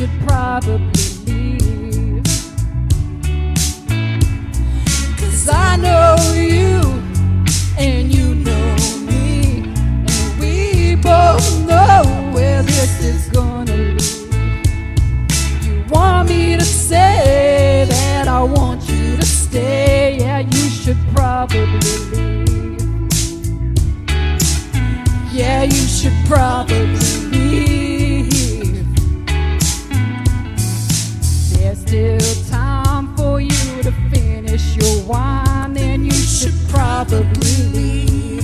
should probably leave. 'Cause I know you and you know me, and we both know where this is gonna lead. You want me to say that I want you to stay, yeah, you should probably leave. Yeah, you should probably leave. There's still time for you to finish your wine, then you should probably leave.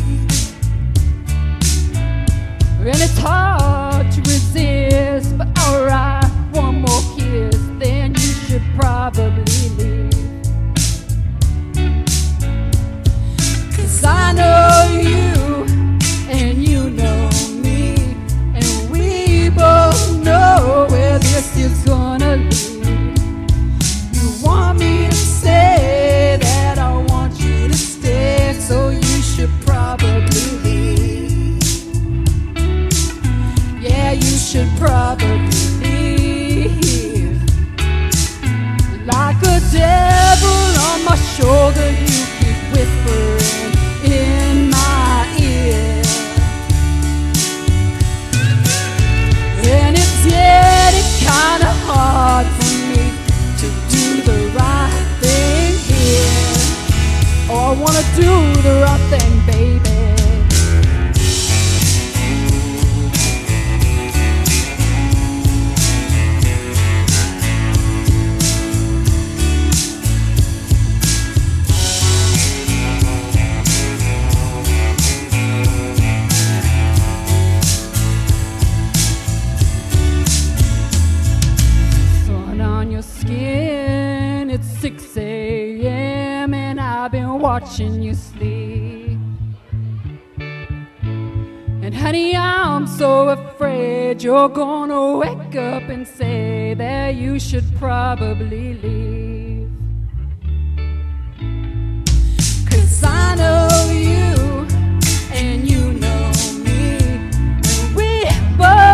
And it's hard to resist, but alright, one more kiss, then you should probably leave. 'Cause I know you and you know me, and we both know where this is gonna lead. You want me to say that I want you to stay, so you should probably leave. Yeah, you should probably leave. Like a devil on my shoulder, you keep whispering in my ear, and it's getting kinda hard for me to do the right thing here. Oh, I wanna do the right thing, baby. Skin, it's 6 a.m. and I've been watching you sleep. And honey, I'm so afraid you're gonna wake up and say that you should probably leave. 'Cause I know you and you know me, and we both